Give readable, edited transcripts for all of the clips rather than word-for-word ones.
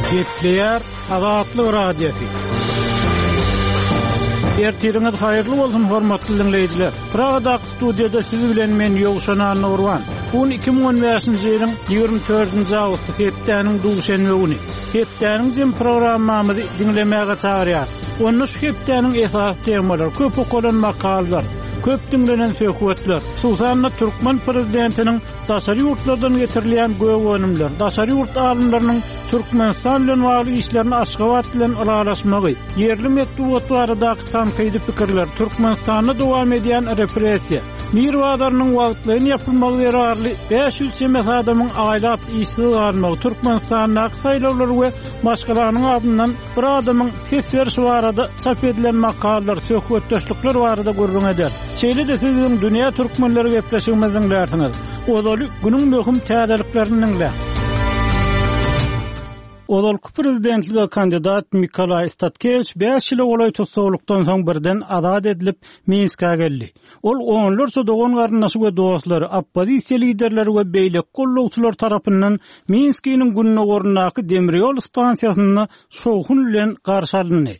Gepleýär Azatlyk radiosu. Ertiriňiz haýyrly bolsun hormatly dinleýijiler. Pragada studiýada siz bilen men Ýogşan Nurwan. Bu 2015-nji ýylyň 24-nji awgusty hepdeniň duşanby güni. Hepdeniň jym programmamyzy dinlemäge çagyrýar. Onu şu hepdeniň esas temalary, köp okulan makallar, köp dinlenen söhbetler, susanna Türkmen prezidentiniň daşary ýurtlardan getirilýän göwönümler, daşary ýurt alymlarynyň Türkmenistan bilen bagly işlerini Aşgabat bilen aralaşmagy, yerli metbuatlardaky tanqidi pikirler, Türkmenistanda dowam edýän repressiýa, mirwadarynyň wagtlaryny ýapylmagy zararly 500 çemek adamyň aýlap işsiz galmagy, Türkmenistanyň saýlawlary we başgalarynyň adyndan bir adamyň ses barada çap edilen makallar, söhbetdeşlikler barada görüň eder. Şeýle de siziň dünýä türkmenleri gepleşigimiziň därtiniz. Odaly günüň möhüm täzeliklerini Odalky prezidentlige kandidat Mikolay Statkevich 5 ýyl olay tutsaglykdan soň birden azat edilip Minske geldi. Ol onlarça dogan garyndaşy we dostlary, oppozisiýa liderleri we beýlek gollawçylar tarapyndan Minskiniň gününe gorundaky demir ýol stansiýasyna şowhun bilen garşy alındy.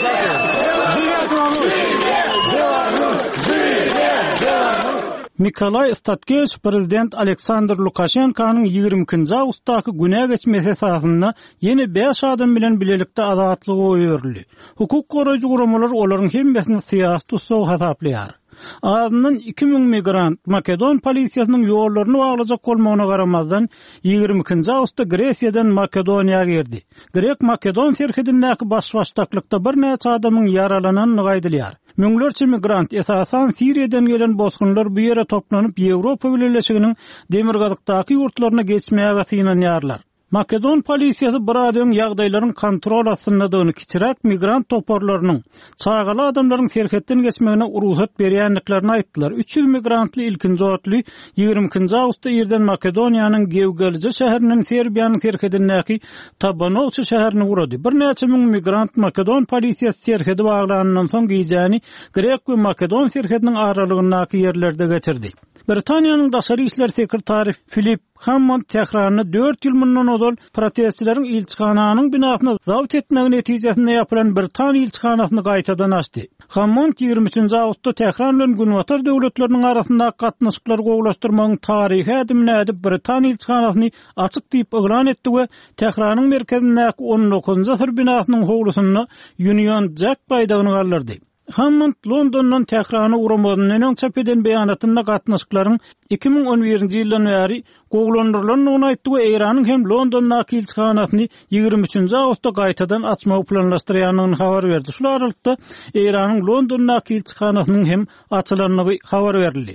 Mikolay Statkevich prezident Aleksandr Lukashenkanyň 22-nji awgustdaky güne geçmesi esasynda ýene 5 adam bilen bilelikde azatlygy goýurildi. Hukuk goraýjy guramalar olaryň hemmesini syýasy tutsagy hasaplaýar. Azyndan 2000 migrant Makedon polisiýasynyň ýollaryny baglajak bolmagyna garamazdan 22-nji awgustda Gresiýadan Makedoniýa girdi. Grek Makedon serhedindäki başbaşdaklykda bir näçe adamyň yaralananyny gaýdylýar. Müňlerçe migrant esasan Siriýadan gelen bozgunlar bu ýere toplanyp Ýewropa Birleşiginiň demirgazykdaky ýurtlaryna geçmäge synanýarlar. Makedon polisiýasy bir adam ýagdaýlaryň kontrol astyndadygyny kiçirek migrant toporlarynyň çağaly adamlaryň serhetden geçmegine urusat berýänliklerini aýtdylar. 300 migrantly ilkinji otly 22-nji awgustda ýerden Makedoniýanyň Gewgelje şäheriniň Serbiýanyň serhedindäki Tabanovçy şäherini urady. Bir näçe müň migrant Makedon polisiýasy serhedi baglanandan soň giýjäni Grek we Makedon serhediniň aralygyndaky ýerlerde geçirdi. Britaniýanyň daşary işler sekretary Philip Hammond Tehranyny 4 ýyl mundan odal protestçileriň ilçihananyň binasyny zawt etmegi netijesinde ýapylan Britaniýa ilçihanasyny gaýtadan açdy. Hammond 23-nji awgustda Tehran bilen Günwatar döwletleriniň arasynda gatnaşyklar gowlaşdyrmagyň taryhy adymyny edip Britaniýa ilçihanasyny açyk diýip eglan etdi we Tehranyň merkezindäki 19-njy asr binasynyň howlusyny Union Jack baýdagyny galdyrdy. Hammond Londondan Tehrany uramagynyň çap eden beýanatynda gatnaşyklaryň 2011-nji ýyldan bäri gowlandyrylanyny aýtdy we Iranyň hem Londondaky ilçihanasyny 23-nji awgustda gaýtadan açmagy planlaşdyrýanyny habar berdi. Şol aralykda Iranyň Londondaky ilçihanasynyň hem açylanyny habar berildi.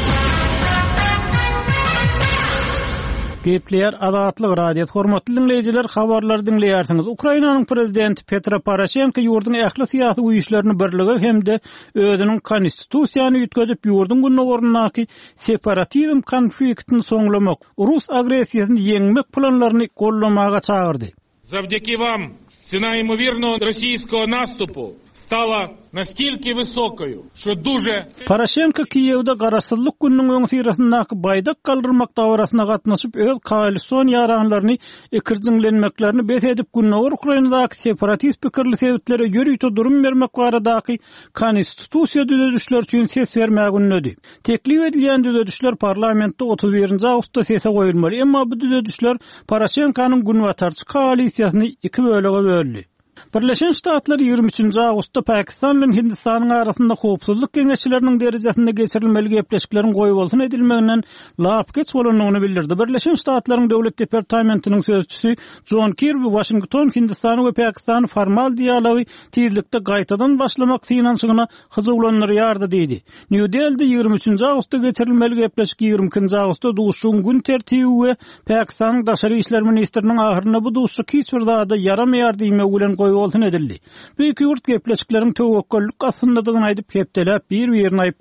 Gepleýär Azatlyk radiosu hormatly dinleýijiler, habarlar dinleýärsiňiz. Ukrainanyň prezidenti Petro Poroshenko ýurdun ähli syýasy güýçlerini birligi hemde özüniň konstitusiýasyny ýetkezip ýurdun gününe gorundaky separatizm konfliktini soňlamak, Rus agresiýasyny ýeňmek planlaryny gollamaga çagyrdy. Завдяки вам ціна ймовірного російського наступу стала настільки високою, що дуже... Poroshenko Kiýewde garasyllyk gününiň öňsirasyndaky baýdak galdyrmak dawrasyna gatnaşyp öz koalisiýon ýaranlaryny ekirjiňlenmeklerini bes edip günüňe Ukrainadaky separatist pikirli sebäplere ýörüýte durum bermek baradaky konstitusiýa düzedişleri üçin ses bermäge ünnedi. Teklip edilýän düzedişler parlamentde 31-nji awgustda sese goýulmaly, emma bu düzedişler Poroshenkonyň Günwatarçy koalisiýasyny iki bölege böldi. Birleşen Ştatlar 23-nji awgustda Pakistan bilen Hindistanyň arasynda howpsuzlyk geňeşçileriniň derejesinde geçirilmeli gepleşikleriň goýulmagyny edilmeginden lap geç bolanyny bildirdi. Birleşen Ştatlaryň döwlet departamentiniň sözçüsü John Kirby Washington Hindistany we Pakistany formal dialogy tezlikde gaýtadan başlamak synanşygyna hyzywlanýardy diýdi. New Delhi'de 23-nji awgustda geçirilmeli gepleşik 22-nji awgustda duşuň gün tertibi we Pakistanyň daşary işler ministriniň ahyryna bu duşy kisbirde yaramaýar diýmek bilen goýulmagy edildi. Bu iki ýurt gepleşikleriň töwekküllik asyndadygyny aýdyp hepdelep bir ýerine aýplady.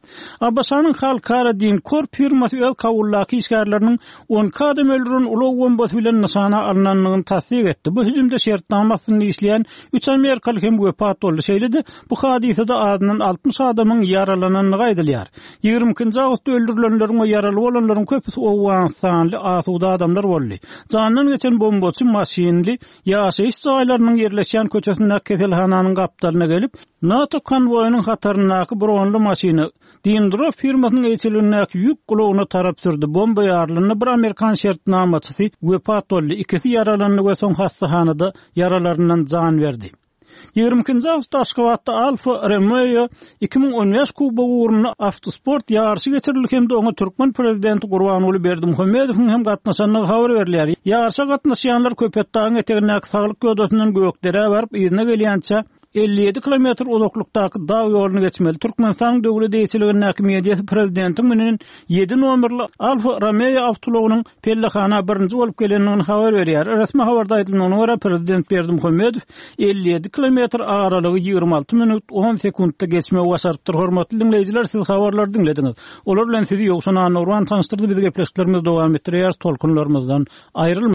Abasanın halkara din kor firması öz kavullaki işgärlerinin 10 kadem öldürün ulu bombası bilen nişana alınanlığını tasdik etti. Bu hücumda şertnamasyny işleyen 3 Amerikalı hem wepat boldy şeýledi. Bu hadisede adından 60 adamın yaralananlygy aýdylýar. 20 awgustda öldürilenlerin we yaraly bolanlaryň köpüsi Owganstanly asuda adamlar boldy. Janyny geçen bombaçy maşinli ýaşaýyş saýlarynyň yerleşýän köçesinde keselhananyň gapdalyna gelip NATO konvoyunyň hataryndaky bir only maşiny Dindro firmasynyň eýçiligindäki ýük gulagyna tarap sürdi. Bomba ýarlyny bir Amerikan şertnamaçysy wepat boldy. Ikisi yaralandy we soň hastahanada yaralaryndan jan berdi. 20 awgustda Aşgabatda Alfa Romeo 2015 Kuba uğruna avtosport ýarşy geçirilgende oňa Türkmen prezidenti Gurbanuly Berdimuhammedowyň hem gatnaşanlygy habar berilýär. Ýarşa gatnaşýanlar Köpetdagyň etegindäki saglyk gödesinden gökdere barıp ýerine gelýänçe 57 kilometr uzaklykdaky dağ ýoluny geçmeli. Türkmenistanyň döwlet eýçiliginiň häkimiýeti prezidentiň menen 7 nomerli Alfa Romeo awtologynyň pellehana birinji bolup gelenligini habar berýär. Resmi habarda aýdylynyna görä prezident Berdimuhammedow 57 kilometr aralygy 26 minut 10 sekundda geçme başarypdyr. Hormatly dinleýijiler, siz habarlary dinlediňiz. Olar bilen sizi ýokşana Nurwan tanıştyrdy. Biz gepleşiklerimiz dowam etdirýär. Tolkunlarymyzdan aýrylma.